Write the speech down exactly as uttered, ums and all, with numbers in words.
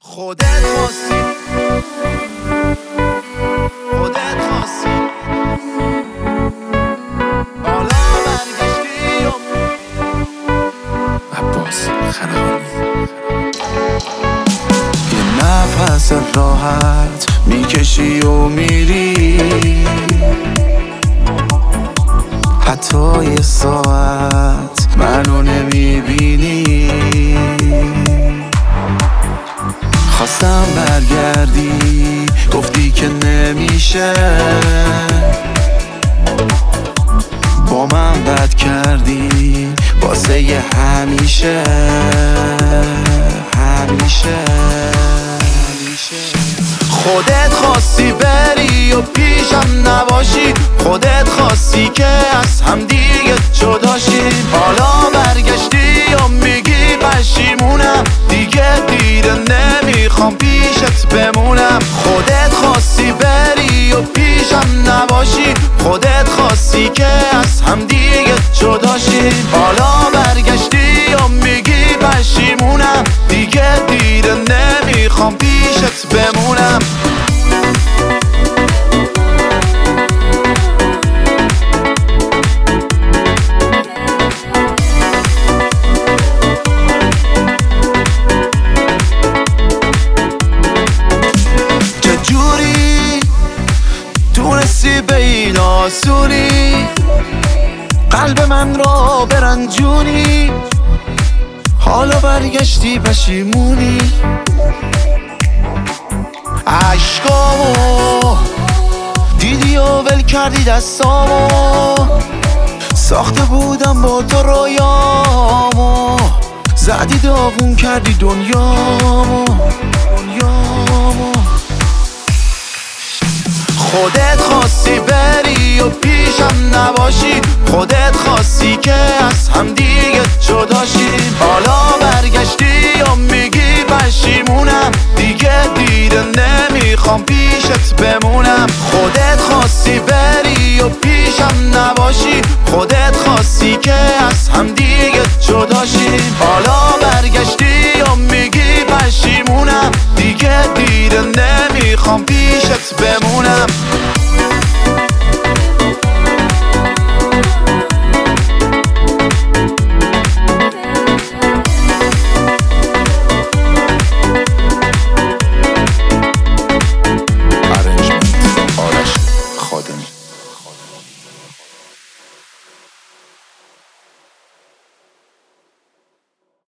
خودت خواستی خودت خواستی حالا برگشتی و عباس خنهانی. یه نفس راحت میکشی و میری، حتی یه ساعت منو نمیبینی. خواستم برگردی گفتی که نمیشه، با من بد کردی واسه یه همیشه همیشه خودت خواستی بری و پیشم نباشی، خودت خواستی که از هم دیگه جداشی. حالا برگشتی و میگی پشیمونم، دیگه دیره نمیخوام پیشت بمونم. خودت خواستی بری و پیشم نباشی، خودت خواستی که از هم دیگه جداشی. حالا برگشتی و میگی پشیمونم، دیگه دیره نمیخوام پیشت بمونم. چجوری تونستی به این آسونی قلب من را برنجونی؟ حالا برگشتی پشیمونی. عشقامو دیدی و ول کردی دستامو، ساخته بودم با تو رویامو، زدی داغون کردی دنیامو دنیامو. خودت خواستی بری و پیشم نباشی، خودت خواستی که از هم دیگه جداشی. حالا برگشتی